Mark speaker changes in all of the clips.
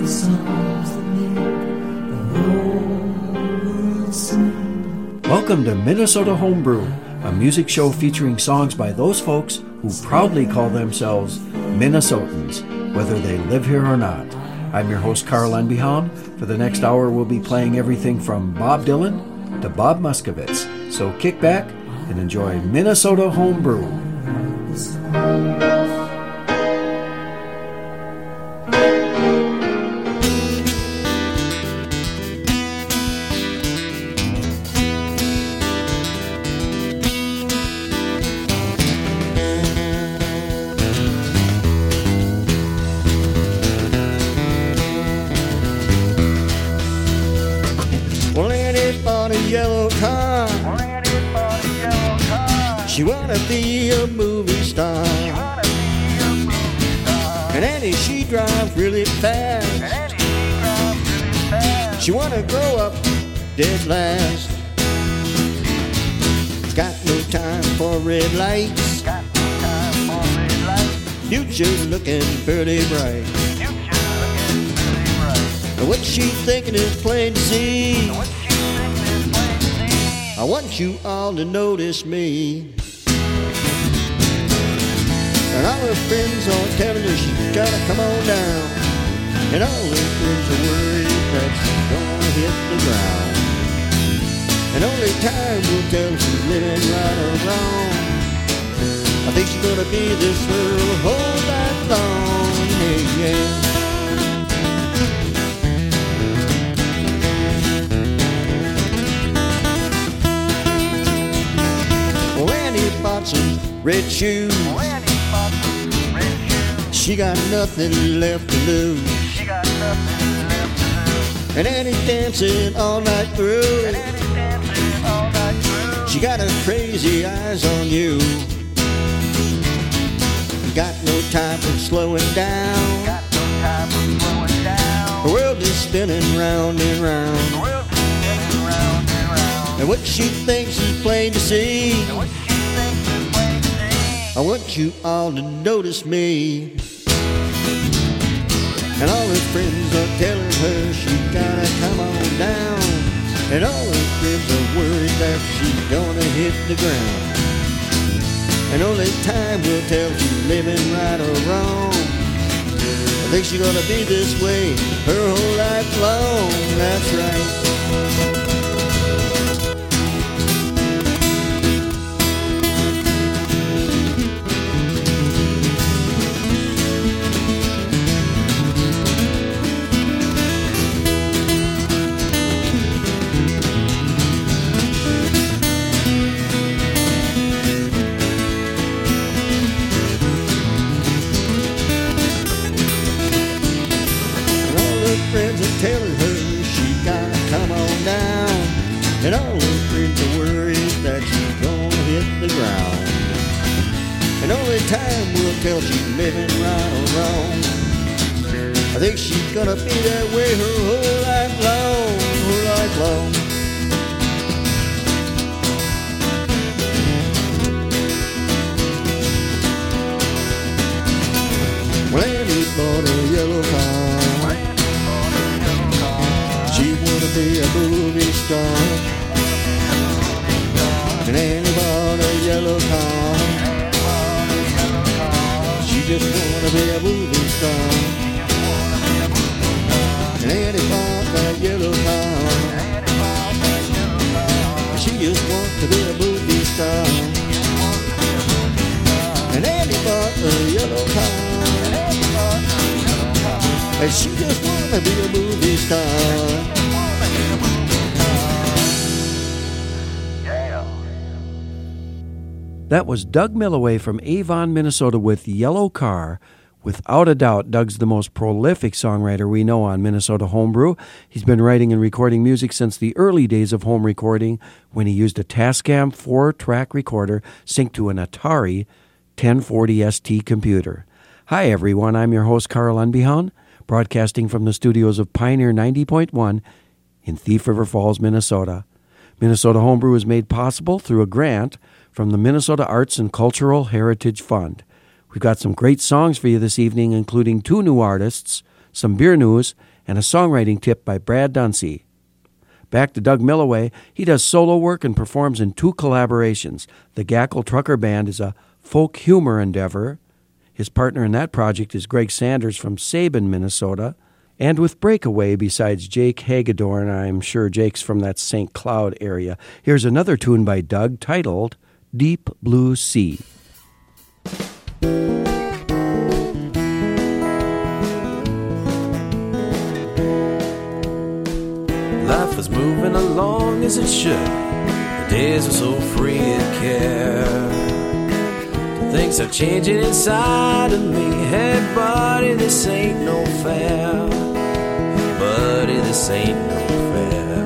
Speaker 1: the songs that make the whole world sing.
Speaker 2: Welcome to Minnesota Homebrew, a music show featuring songs by those folks who proudly call themselves Minnesotans, whether they live here or not. I'm your host, Carl Enbehan. For the next hour, we'll be playing everything from Bob Dylan to Bob Muskowitz. So kick back and enjoy Minnesota Homebrew.
Speaker 3: She wanna be a movie star. And Annie, she drives really fast. She wanna grow up dead last. Got no time for red lights. Future's looking pretty bright. And what she thinking is plain to see. I want you all to notice me. And all her friends are telling her she's gotta come on down. And all her friends are worried that she's gonna hit the ground. And only time will tell if she's living right or wrong. I think she's gonna be this girl a whole life long. Yeah, yeah. Well, Annie bought some red shoes. She got nothing left to lose. And Annie's dancing all night through. She got her crazy eyes on you. Got no time for slowing down. The world is spinning round and round. And what she thinks is plain to see. I want you all to notice me. And all her friends are telling her she gotta come on down. And all her friends are worried that she's gonna hit the ground. And only time will tell if she's living right or wrong. I think she's gonna be this way her whole life long. That's right. Friends are telling her she gotta come on down. And all her friends are worried that she's gonna hit the ground. And only time will tell she's living right or wrong. I think she's gonna be that way her whole life long, her life long. Well, Annie bought a yellow car. She wanna be a movie star. And Annie bought a yellow car. She just wanna be a movie star. And Annie bought that yellow car. She just wants to be a movie star. And Annie bought a yellow car. And she just wanna be a movie star.
Speaker 2: That was Doug Milloway from Avon, Minnesota with Yellow Car. Without a doubt, Doug's the most prolific songwriter we know on Minnesota Homebrew. He's been writing and recording music since the early days of home recording when he used a Tascam 4-track recorder synced to an Atari 1040 ST computer. Hi everyone, I'm your host Carl Enbehan, broadcasting from the studios of Pioneer 90.1 in Thief River Falls, Minnesota. Minnesota Homebrew is made possible through a grant from the Minnesota Arts and Cultural Heritage Fund. We've got some great songs for you this evening, including 2 new artists, some beer news, and a songwriting tip by Brad Dunsey. Back to Doug Milloway, he does solo work and performs in 2 collaborations. The Gackle Trucker Band is a folk humor endeavor. His partner in that project is Greg Sanders from Sabin, Minnesota. And with Breakaway, besides Jake Hagedorn, I'm sure Jake's from that St. Cloud area. Here's another tune by Doug titled Deep Blue Sea.
Speaker 4: Life was moving along as it should. The days were so free of care. Things are changing inside of me. Hey, buddy, this ain't no fair. Buddy, this ain't no fair.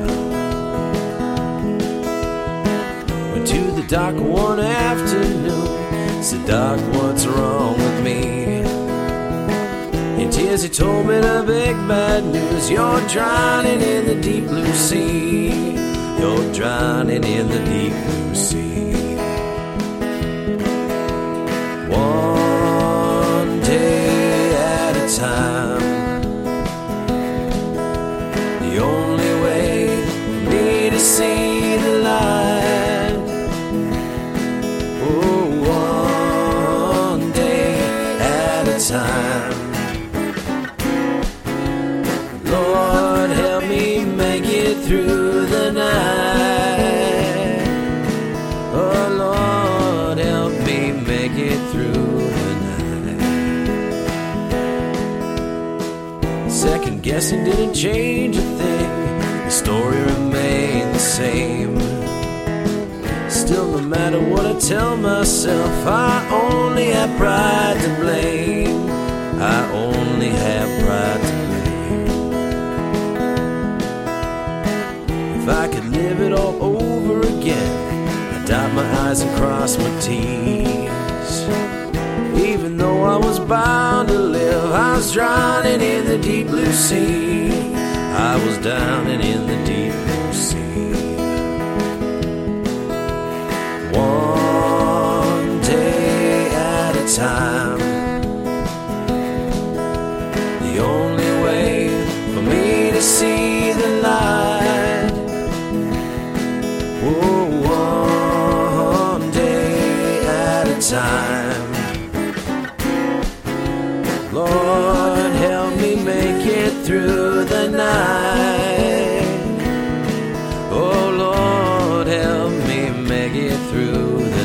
Speaker 4: Went to the dock one afternoon. Said, Doc, what's wrong with me? In tears he told me the big bad news. You're drowning in the deep blue sea. You're drowning in the deep blue sea. One day at a time. The only way for me to see the light. Oh, one day at a time. Lord, help me make it through the night. Oh, Lord, help me make it through the night. Second guessing didn't change a thing. The story remained the same. Still, no matter what I tell myself, I only have pride to blame. I only have pride to blame. If I could live it all over again, I'd dot my I's and cross my T's. Even though I was bound to live, I was drowning in the deep blue sea. I was drowning in the deep blue sea. One day at a time. The only way for me to see the light. Oh, one day at a time. Lord, help me make it through the night. Oh, Lord, help me make it through the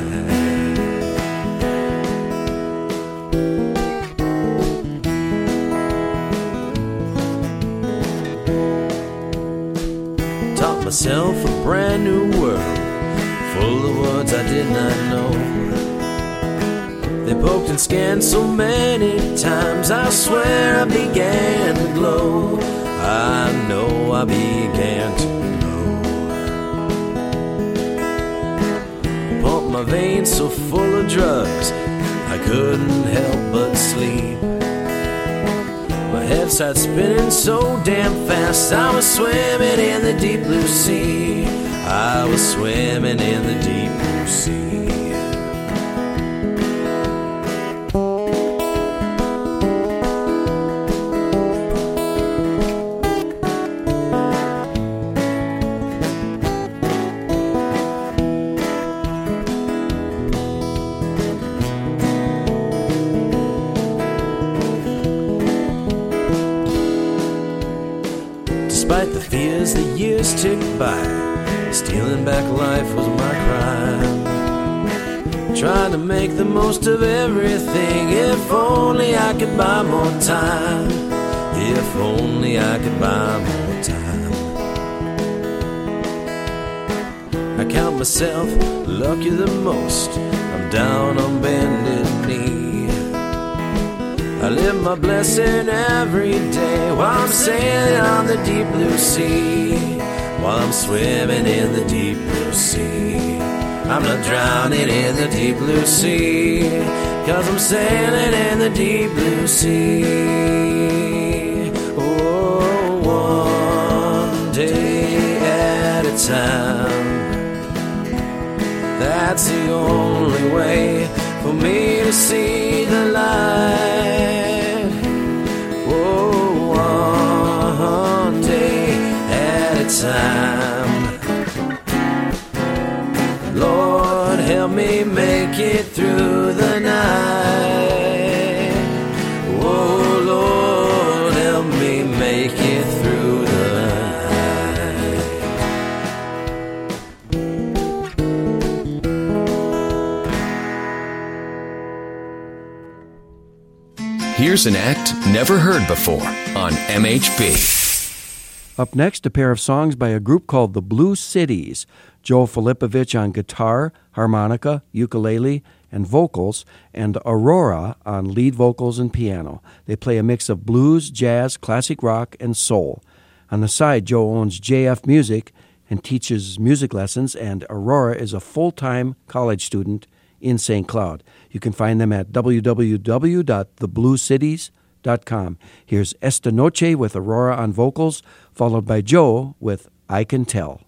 Speaker 4: night. Taught myself a brand new world, full of words I did not know. They poked and scanned so many times, I swear I began to glow. I know I began to glow. Pumped my veins so full of drugs, I couldn't help but sleep. My head started spinning so damn fast, I was swimming in the deep blue sea. I was swimming in the deep blue sea. Despite the fears, the years ticked by. Stealing back life was my crime. Trying to make the most of everything. If only I could buy more time. If only I could buy more time. I count myself lucky the most. I'm down on bended knee. I live my blessing every day while I'm sailing on the deep blue sea. While I'm swimming in the deep blue sea. I'm not drowning in the deep blue sea, 'cause I'm sailing in the deep blue sea. Oh, one day at a time. That's the only way for me to see the light. Oh, time. Lord, help me make it through the night. Oh, Lord, help me make it through the
Speaker 5: night. Here's an act never heard before on MHB.
Speaker 2: Up next, a pair of songs by a group called the Blue Cities. Joe Filipovich on guitar, harmonica, ukulele, and vocals, and Aurora on lead vocals and piano. They play a mix of blues, jazz, classic rock, and soul. On the side, Joe owns JF Music and teaches music lessons, and Aurora is a full-time college student in St. Cloud. You can find them at www.thebluecities.com. Here's Esta Noche with Aurora on vocals, followed by Joe with I Can Tell.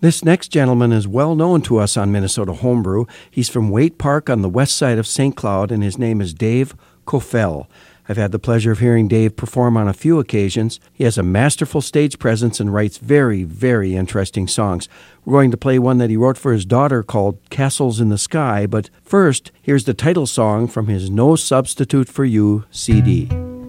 Speaker 2: This next gentleman is well known to us on Minnesota Homebrew. He's from Waite Park on the west side of St. Cloud, and his name is Dave Kofel. I've had the pleasure of hearing Dave perform on a few occasions. He has a masterful stage presence and writes very, very interesting songs. We're going to play one that he wrote for his daughter called Castles in the Sky, but first, here's the title song from his No Substitute for You CD.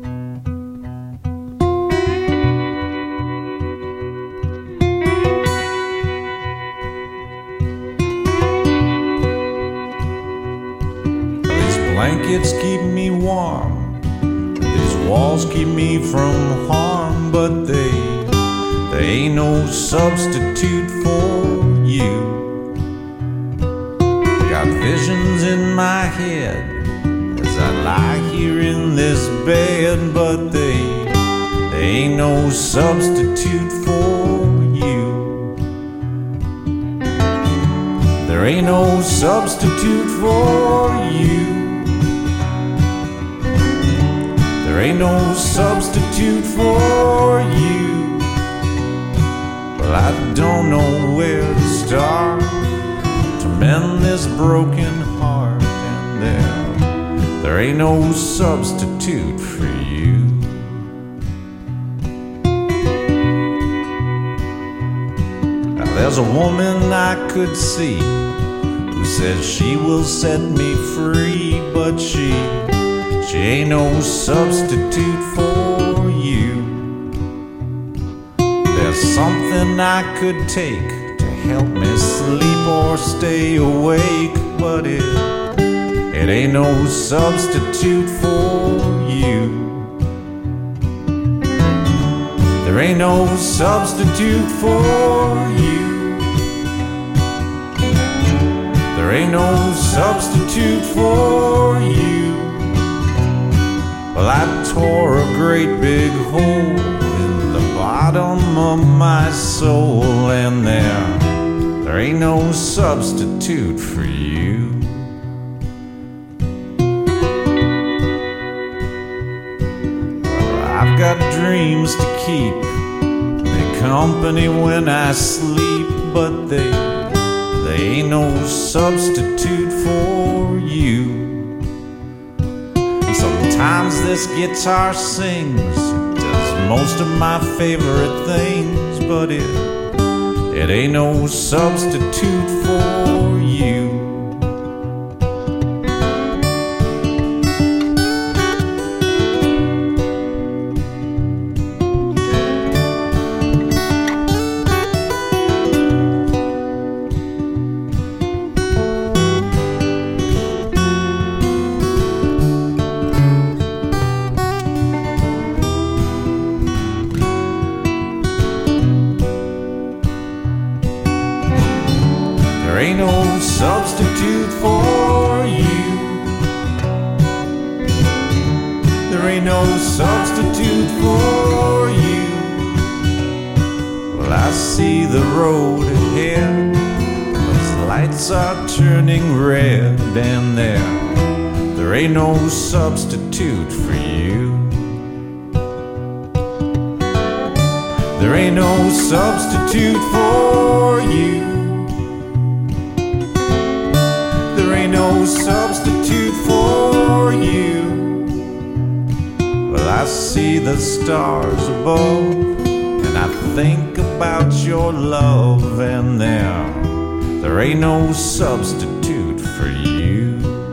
Speaker 6: Blankets keep me warm, these walls keep me from harm, but they ain't no substitute for you. Got visions in my head as I lie here in this bed, but they ain't no substitute for you. There ain't no substitute for you. There ain't no substitute for you. Well, I don't know where to start to mend this broken heart, and there ain't no substitute for you. Now, there's a woman I could see who says she will set me free, but she ain't no substitute for you. There's something I could take to help me sleep or stay awake, but it ain't no substitute for you. There ain't no substitute for you. There ain't no substitute for you. Well, I tore a great big hole in the bottom of my soul, and there ain't no substitute for you. Well, I've got dreams to keep me company when I sleep, but they ain't no substitute for you. Sometimes this guitar sings, it does most of my favorite things, but it ain't no substitute for you. There ain't no substitute for you. There ain't no substitute for you. Well, I see the road ahead, those lights are turning red, and there ain't no substitute for you. There ain't no substitute for you. There ain't no substitute for you. Well, I see the stars above, and I think about your love, and there ain't no substitute for you.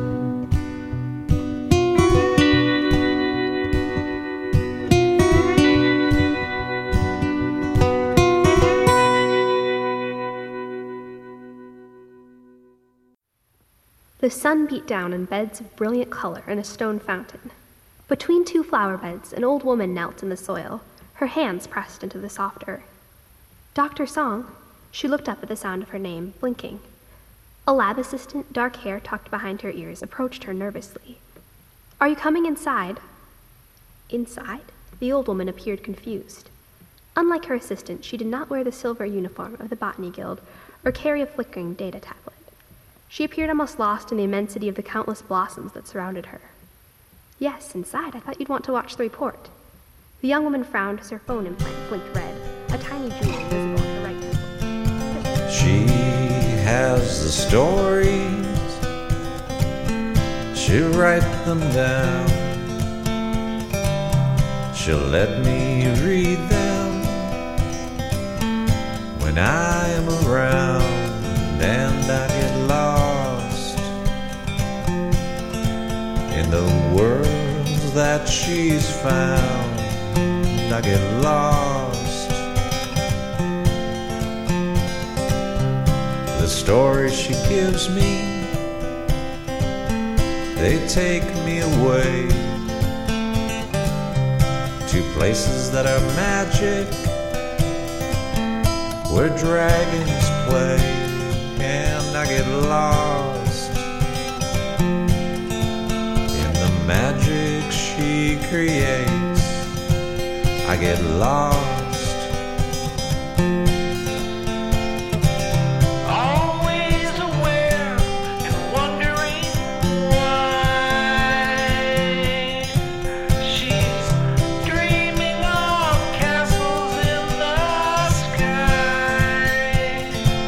Speaker 7: The sun beat down in beds of brilliant color in a stone fountain. Between two flower beds, an old woman knelt in the soil, her hands pressed into the soft earth. Dr. Song, she looked up at the sound of her name, blinking. A lab assistant, dark hair tucked behind her ears, approached her nervously. "Are you coming inside?" Inside? The old woman appeared confused. Unlike her assistant, she did not wear the silver uniform of the Botany Guild or carry a flickering data tablet. She appeared almost lost in the immensity of the countless blossoms that surrounded her. "Yes, inside. I thought you'd want to watch the report." The young woman frowned as her phone implant blinked red, a tiny jewel visible at her right temple.
Speaker 6: She has the stories, she'll write them down. She'll let me read them when I am around, and I get lost in the worlds that she's found. I get lost. The stories she gives me, they take me away to places that are magic, where dragons play, and I get lost in the magic she creates. I get lost.
Speaker 4: Always aware and wondering why she's dreaming of castles in the sky.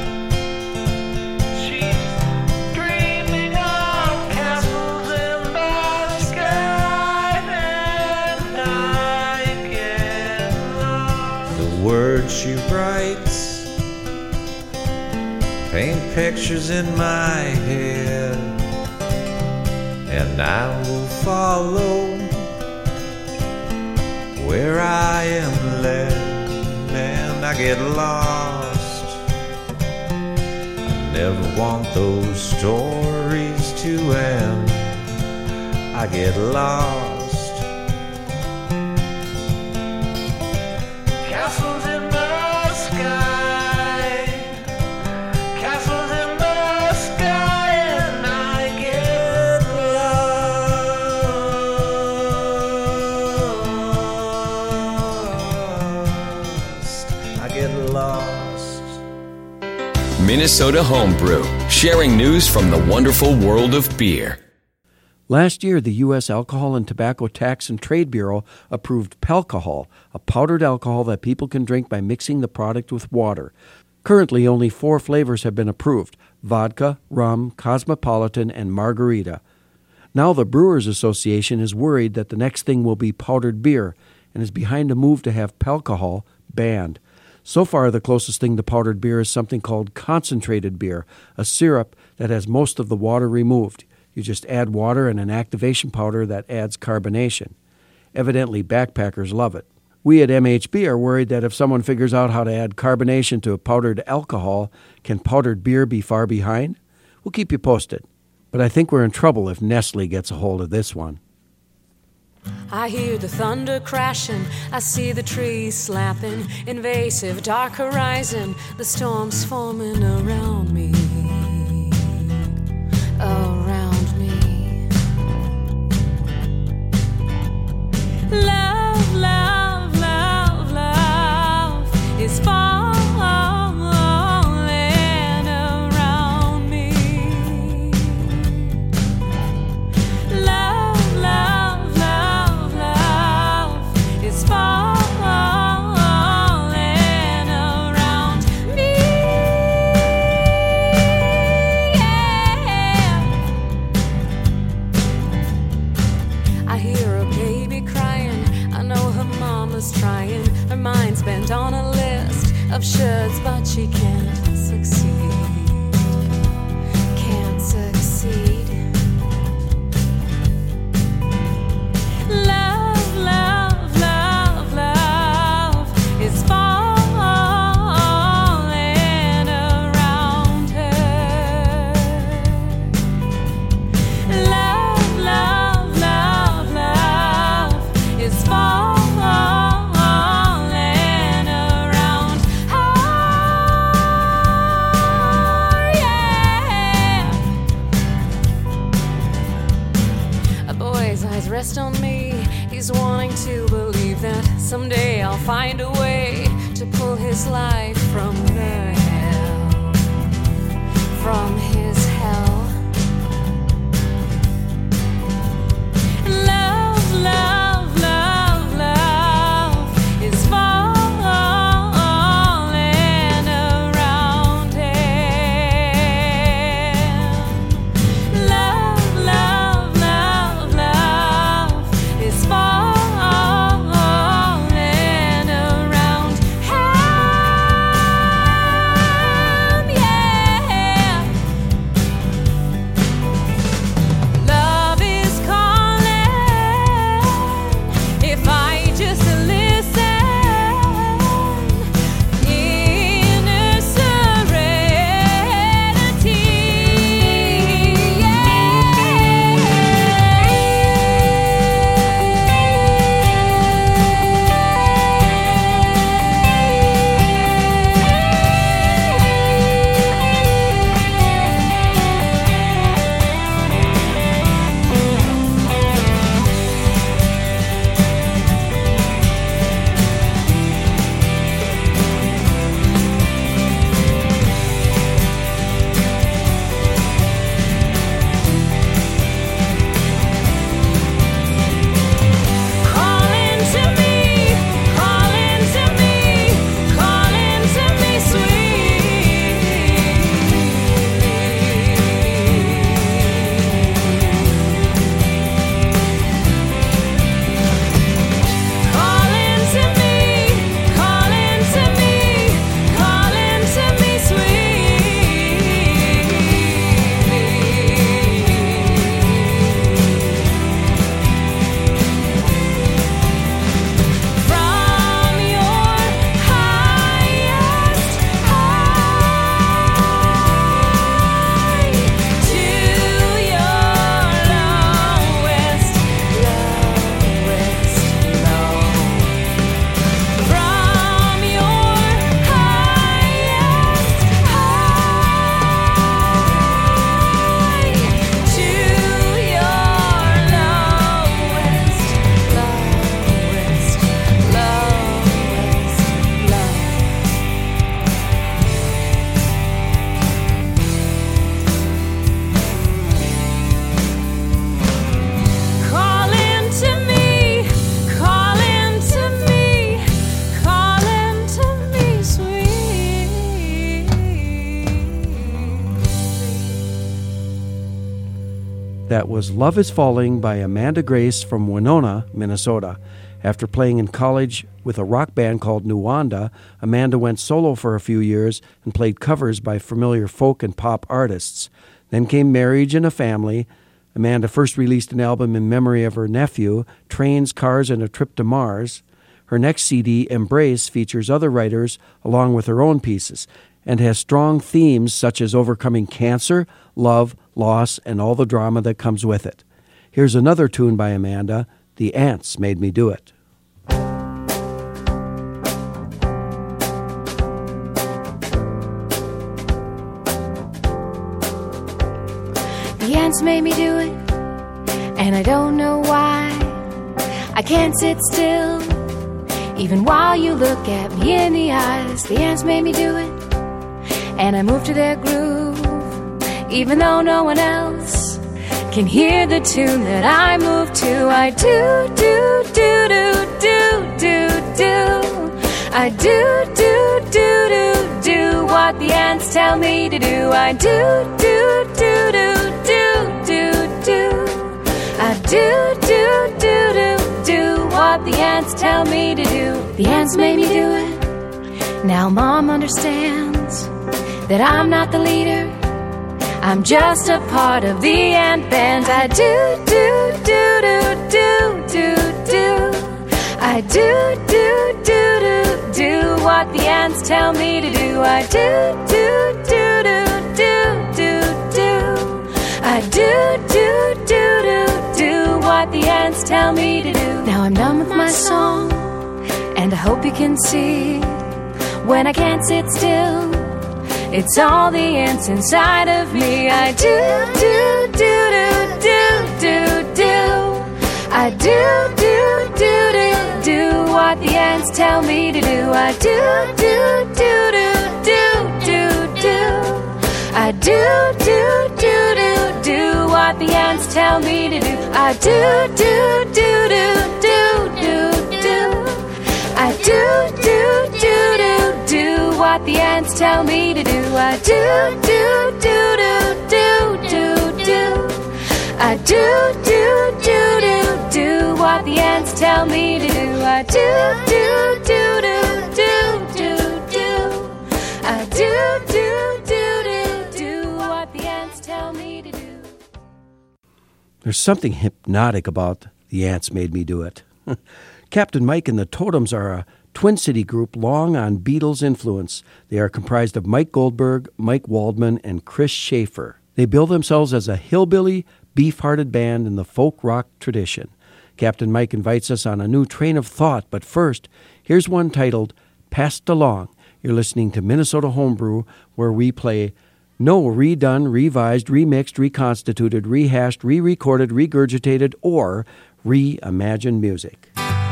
Speaker 4: She's dreaming of castles in the sky, and I get lost.
Speaker 6: The words she writes paint pictures in my head, and I will follow where I am led, and I get lost. I never want those stories to end. I get lost.
Speaker 4: Castles in the sky, castles in the sky, and I get lost.
Speaker 6: I get lost.
Speaker 5: Minnesota Homebrew, sharing news from the wonderful world of beer.
Speaker 2: Last year, the U.S. Alcohol and Tobacco Tax and Trade Bureau approved Pelcohol, a powdered alcohol that people can drink by mixing the product with water. Currently, only 4 flavors have been approved: vodka, rum, cosmopolitan, and margarita. Now the Brewers Association is worried that the next thing will be powdered beer and is behind a move to have Pelcohol banned. So far, the closest thing to powdered beer is something called concentrated beer, a syrup that has most of the water removed. You just add water and an activation powder that adds carbonation. Evidently, backpackers love it. We at MHB are worried that if someone figures out how to add carbonation to a powdered alcohol, can powdered beer be far behind? We'll keep you posted. But I think we're in trouble if Nestle gets a hold of this one.
Speaker 8: I hear the thunder crashing, I see the trees slapping, invasive dark horizon, the storm's forming around me. Around me. Love, love, love, love is falling around me. Love, love, love, love is falling around me. Yeah. I hear a baby crying, I know her mama's trying. Her mind's bent on a list of shoulds, but she can't succeed. Can't succeed. Love, love, love, love is falling around her. Love, love, love, love is falling around her. Yeah. A boy's eyes rest on me. He's wanting to believe that someday I'll find a way to pull his life from the hell, from his hell. Love, love, love, love is falling around him.
Speaker 2: That was Love is Falling by Amanda Grace from Winona, Minnesota. After playing in college with a rock band called Nuwanda, Amanda went solo for a few years and played covers by familiar folk and pop artists. Then came marriage and a family. Amanda first released an album in memory of her nephew, Trains, Cars, and a Trip to Mars. Her next CD, Embrace, features other writers along with her own pieces and has strong themes such as overcoming cancer, love, loss, and all the drama that comes with it. Here's another tune by Amanda, The Ants Made Me Do It.
Speaker 8: The ants made me do it, and I don't know why. I can't sit still, even while you look at me in the eyes. The ants made me do it, and I move to their groove, even though no one else can hear the tune that I move to. I do, do, do, do, do, do, do. I do, do, do, do, do what the ants tell me to do. I do, do, do, do, do, do, do. I do, do, do, do, do what the ants tell me to do. The ants made me do it. Now Mom understands that I'm not the leader. I'm just a part of the ant band. I do, do, do, do, do, do, do. I do, do, do, do, do what the ants tell me to do. I do, do, do, do, do, do, do. I do, do, do, do, do what the ants tell me to do. Now I'm done with my song, and I hope you can see when I can't sit still, it's all the ants inside of me. I do, do, do, do, do, do, do. I do, do, do, do, do what the ants tell me to do. I do, do, do, do, do, do, do. I do, do, do, do, do what the ants tell me to do. I do, do, do, do, do, do, do. I do, do, do, do, do what the ants tell me to do. I do, do, do, do, do, do, do. I do, do, do, do, do what the ants tell me to do. I do, do, do, do, do, do, do. I do, do, do, do, do what the ants tell me to do.
Speaker 2: There's something hypnotic about The Ants Made Me Do It. Captain Mike and the Totems are a Twin City group long on Beatles influence. They are comprised of Mike Goldberg, Mike Waldman, and Chris Schaefer. They bill themselves as a hillbilly, beef-hearted band in the folk rock tradition. Captain Mike invites us on a new train of thought, but first, here's one titled Passed Along. You're listening to Minnesota Homebrew, where we play no redone, revised, remixed, reconstituted, rehashed, re-recorded, regurgitated, or reimagined music.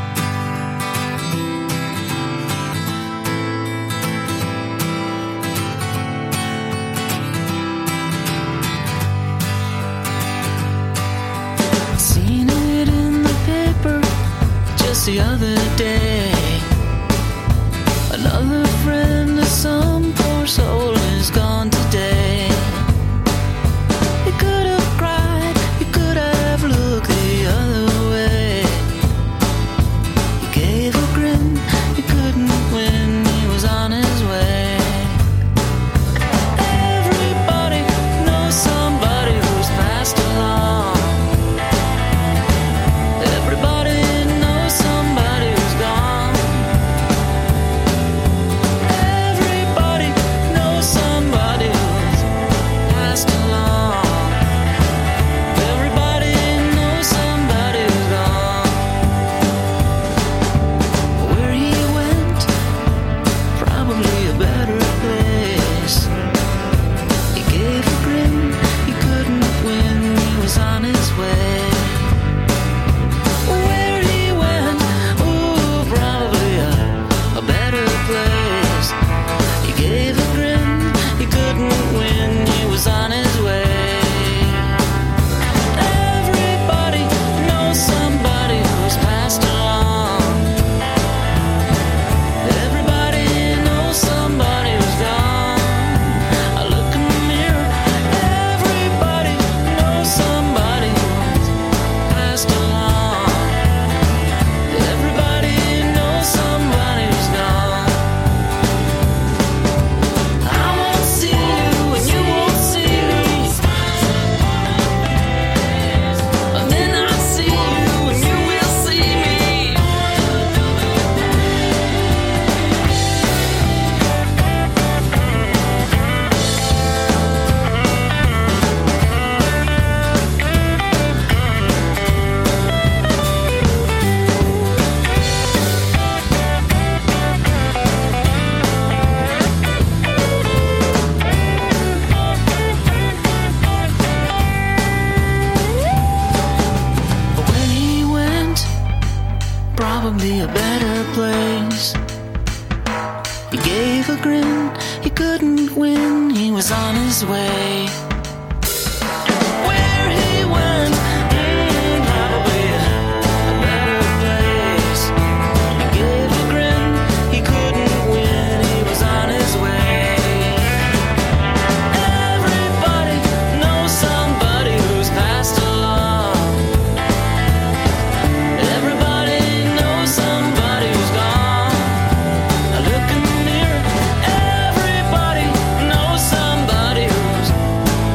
Speaker 9: Seen it in the paper just the other day. Another friend of some poor soul is gone today. You could have cried, you could have looked the other way. You gave a grin, you couldn't win, he was on his way. Everybody knows somebody who's passed along. Everybody knows somebody who's gone. Everybody knows somebody who's passed along. Everybody knows somebody who's gone. Where he went, probably a better place. He gave a grin, he couldn't win, he was on his way. Where he went, ooh, probably a better place. He gave a grin, he couldn't win, he was on his way. Everybody knows somebody who's passed along. Everybody knows somebody who's gone. I look in the mirror, everybody knows somebody probably a better place. He gave a grin, he couldn't win, he was on his way. Where he went, probably a better place. He gave a grin, he couldn't win, he was on his way. Everybody knows somebody who's passed along. Everybody knows somebody who's gone. I look in the mirror, everybody knows somebody who's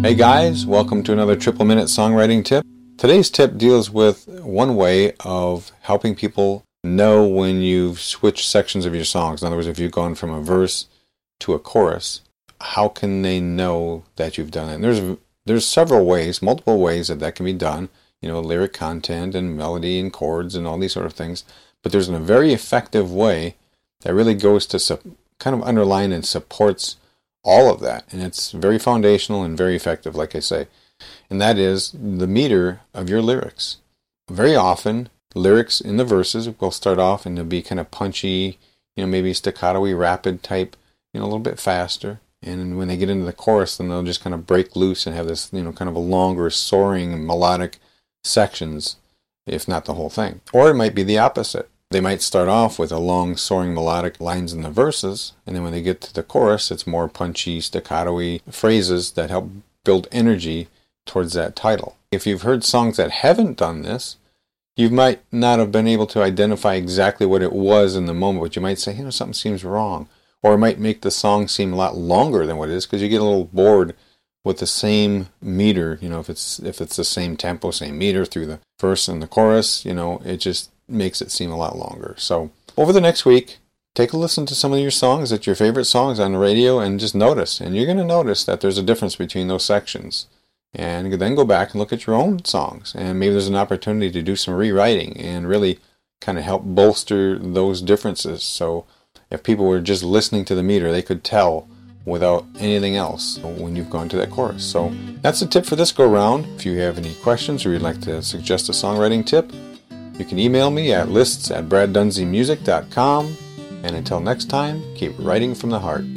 Speaker 10: Hey guys, welcome to another Triple Minute Songwriting Tip. Today's tip deals with one way of helping people know when you've switched sections of your songs. In other words, if you've gone from a verse to a chorus, how can they know that you've done it? And there's several ways, multiple ways that can be done. You know, lyric content and melody and chords and all these sort of things. But there's a very effective way that really goes to kind of underline and supports all of that. And it's very foundational and very effective, like I say. And that is the meter of your lyrics. Very often, lyrics in the verses will start off and they'll be kind of punchy, maybe staccato-y, rapid type, a little bit faster. And when they get into the chorus, then they'll just kind of break loose and have this, kind of a longer, soaring, melodic sections, if not the whole thing. Or it might be the opposite. They might start off with a long, soaring, melodic lines in the verses, and then when they get to the chorus, it's more punchy, staccato-y phrases that help build energy towards that title. If you've heard songs that haven't done this, you might not have been able to identify exactly what it was in the moment, but you might say, something seems wrong. Or it might make the song seem a lot longer than what it is, because you get a little bored with the same meter, if it's the same tempo, same meter through the verse and the chorus, it just makes it seem a lot longer. So over the next week, take a listen to some of your songs, that's your favorite songs on the radio, and just notice. And you're going to notice that there's a difference between those sections. And then go back and look at your own songs. And maybe there's an opportunity to do some rewriting and really kind of help bolster those differences. So if people were just listening to the meter, they could tell without anything else when you've gone to that chorus. So that's the tip for this go round. If you have any questions or you'd like to suggest a songwriting tip, you can email me at lists@braddunseemusic.com. And until next time, keep writing from the heart.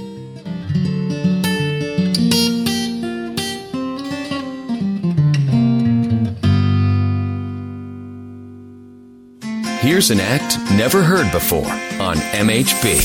Speaker 5: Here's an act never heard before on MHB.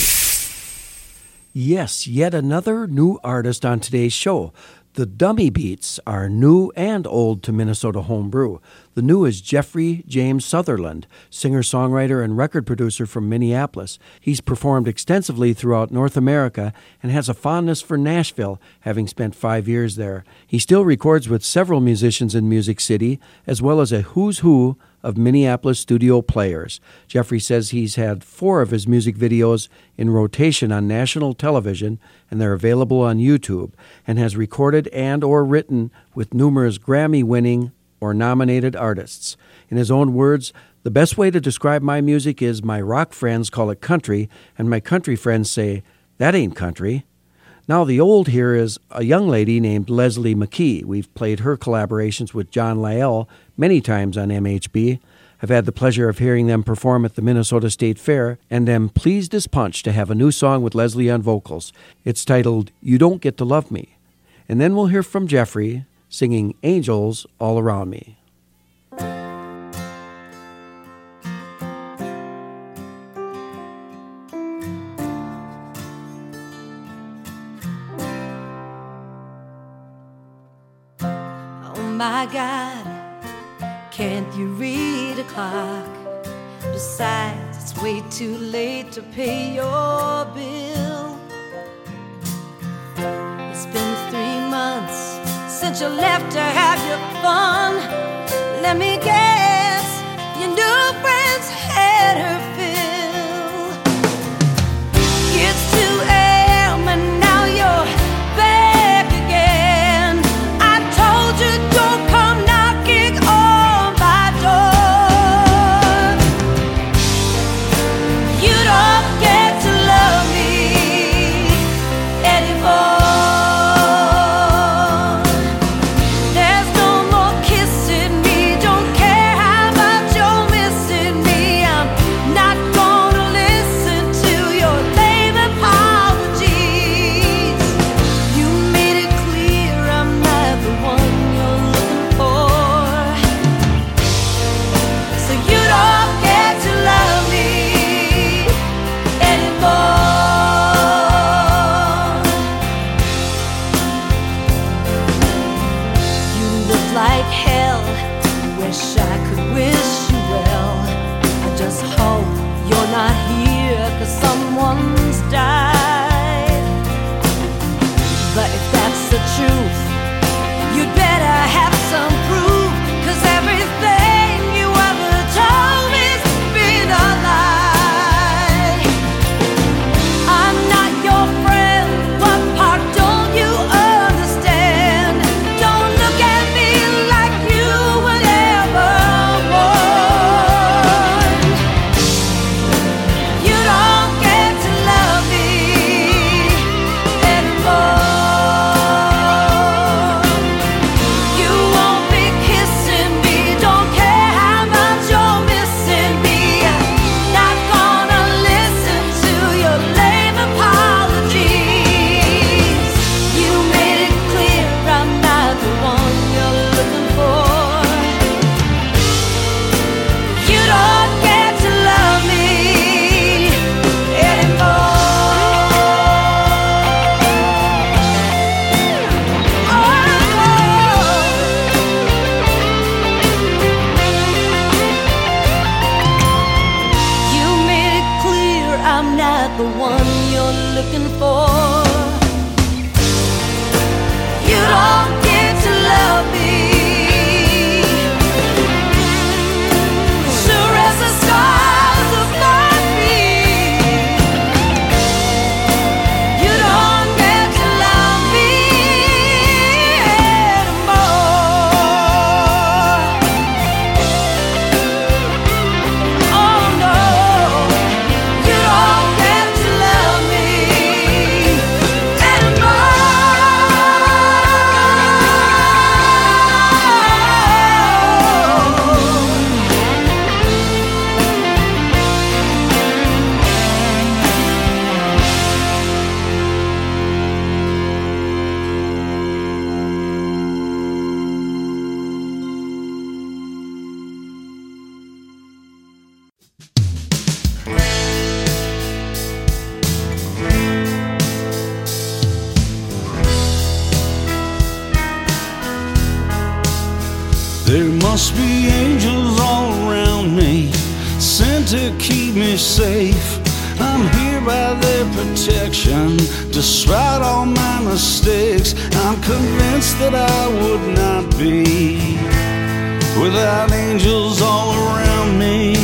Speaker 2: Yes, yet another new artist on today's show. The Dummy Beats are new and old to Minnesota homebrew. The new is Jeffrey James Sutherland, singer-songwriter and record producer from Minneapolis. He's performed extensively throughout North America and has a fondness for Nashville, having spent 5 years there. He still records with several musicians in Music City, as well as a who's who of Minneapolis studio players. Jeffrey says he's had 4 of his music videos in rotation on national television, and they're available on YouTube, and has recorded and or written with numerous Grammy-winning or nominated artists. In his own words, the best way to describe my music is my rock friends call it country, and my country friends say, that ain't country. Now, the old here is a young lady named Leslie McKee. We've played her collaborations with John Lyell many times on MHB. I've had the pleasure of hearing them perform at the Minnesota State Fair, and am pleased as punch to have a new song with Leslie on vocals. It's titled, You Don't Get to Love Me. And then we'll hear from Jeffrey singing Angels All Around Me.
Speaker 11: My God, can't you read a clock? Besides, it's way too late to pay your bill. It's been 3 months since you left to have your fun. Let me guess, your new friends had her fill. It's 2 a.m. and now you're back again. I told you don't come knocking on my door. You don't get to love me anymore. There's no more kissing me. Don't care how much you're missing. wishing for. You don't get to love me. Sure as the stars above me. You don't get to love me anymore. Oh no, you don't get to love me anymore.
Speaker 12: There must be angels all around me, sent to keep me safe. I'm here by their protection, despite all my mistakes. I'm convinced that I would not be without angels all around me.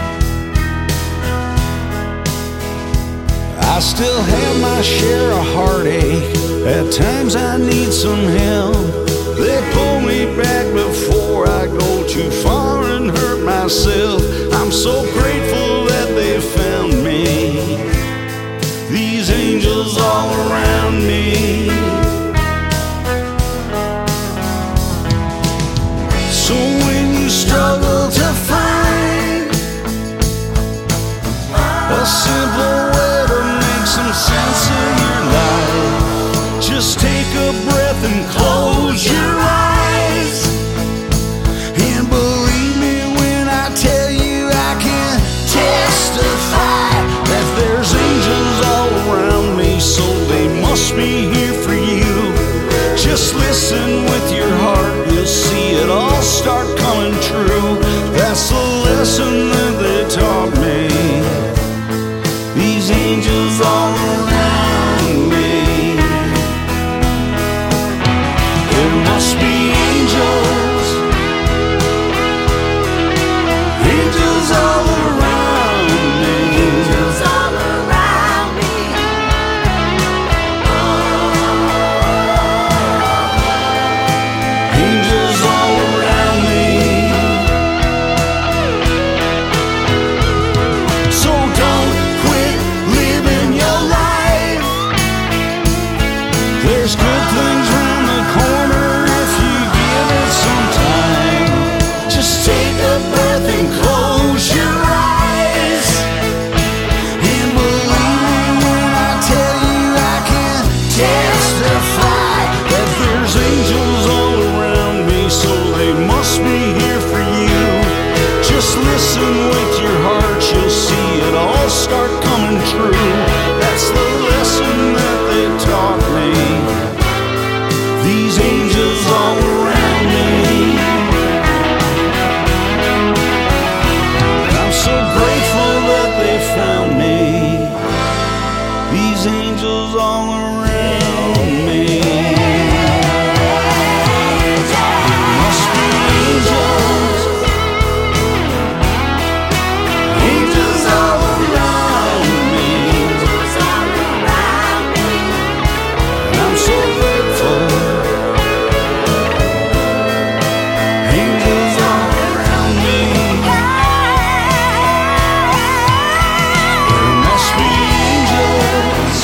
Speaker 12: I still have my share of heartache. At times I need some help. They pull me back before I go too far and hurt myself. I'm so grateful that they found me, these angels all around me. So when you struggle to find a simple way to make some sense of your life, just take a breath and close your eyes. And believe me when I tell you I can testify that there's angels all around me, so they must be here for you. Just listen with your heart, you'll see it all start coming true. That's the lesson that they taught me, these angels all around me. There must be angels, angels all around me, angels all around me. Angels all around me. So don't quit living your life. There's good things round the corner if you give it some time. Just take a breath and close your eyes. And believe me when I tell you I can testify that there's angels all around me, so they must be here for you. Just listen with your heart, you'll see it all start coming true. That's the lesson that they taught me, these angels all around me. I'm so grateful that they found me, these angels all around me. Must be angels, angels all around me. And I'm so grateful. Angels all around me. There must be angels.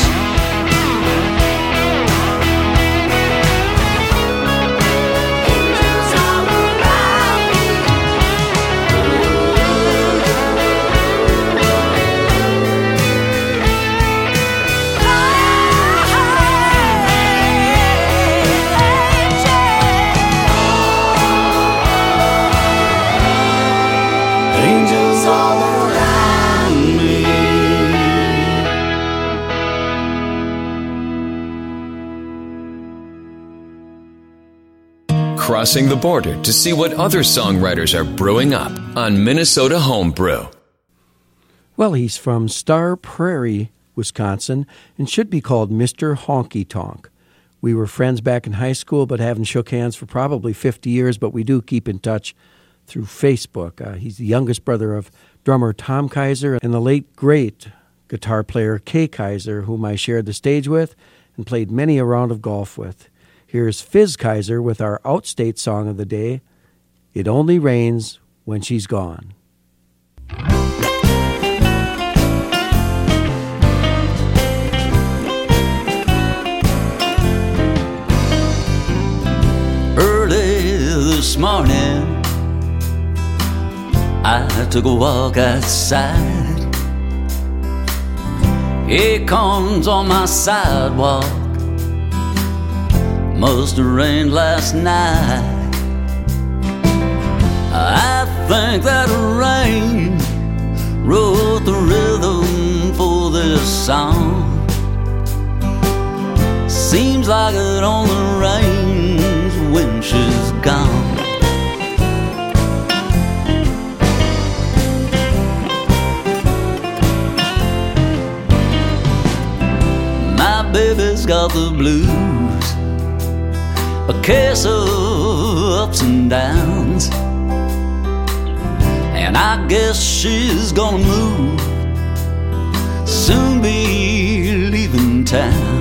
Speaker 12: Angels all around me. Angels all around me.
Speaker 5: Crossing the border to see what other songwriters are brewing up on Minnesota Homebrew.
Speaker 2: Well, he's from Star Prairie, Wisconsin, and should be called Mr. Honky Tonk. We were friends back in high school, but haven't shook hands for probably 50 years, but we do keep in touch through Facebook. He's the youngest brother of drummer Tom Kaiser and the late, great guitar player Kay Kaiser, whom I shared the stage with and played many a round of golf with. Here's Fizz Kaiser with our outstate song of the day, It Only Rains When She's Gone.
Speaker 13: This morning I took a walk outside. Acorns on my sidewalk, must have rained last night. I think that rain wrote the rhythm for this song. Seems like it only rains when she's gone. My baby's got the blues, a case of ups and downs, and I guess she's gonna move, soon be leaving town.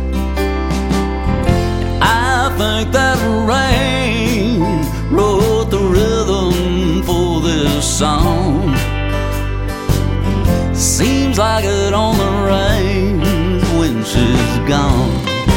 Speaker 13: I think that rain wrote the rhythm for this song. Seems like it only rains when she's gone.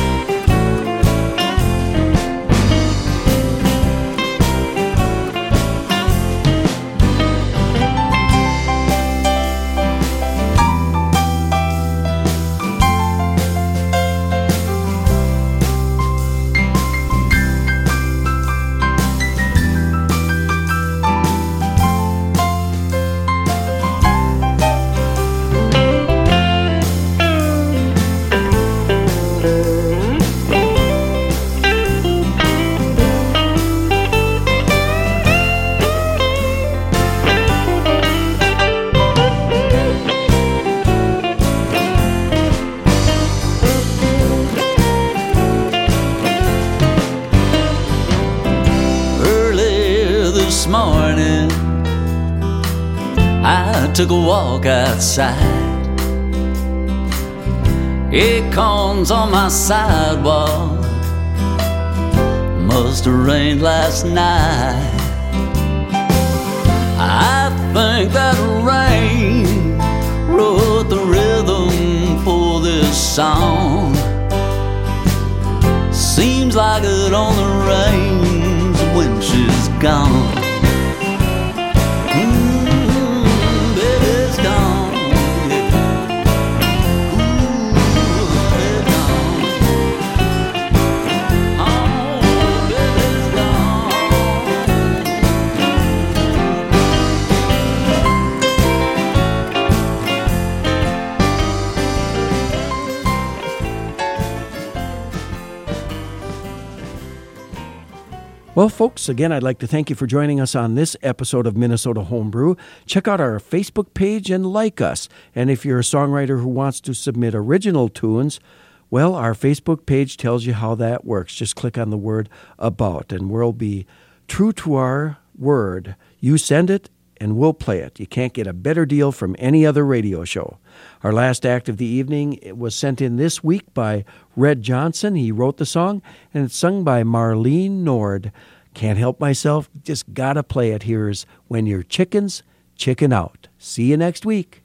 Speaker 13: Took a walk outside. Acorns on my sidewalk, must have rained last night. I think that rain wrote the rhythm for this song. Seems like it only rains when she's gone.
Speaker 2: Well, folks, again, I'd like to thank you for joining us on this episode of Minnesota Homebrew. Check out our Facebook page and like us. And if you're a songwriter who wants to submit original tunes, well, our Facebook page tells you how that works. Just click on the word About, and we'll be true to our word. You send it, and we'll play it. You can't get a better deal from any other radio show. Our last act of the evening was sent in this week by Red Johnson. He wrote the song, and it's sung by Marlene Nord. Can't help myself, just gotta play it. Here's When Your Chickens Chicken Out. See you next week.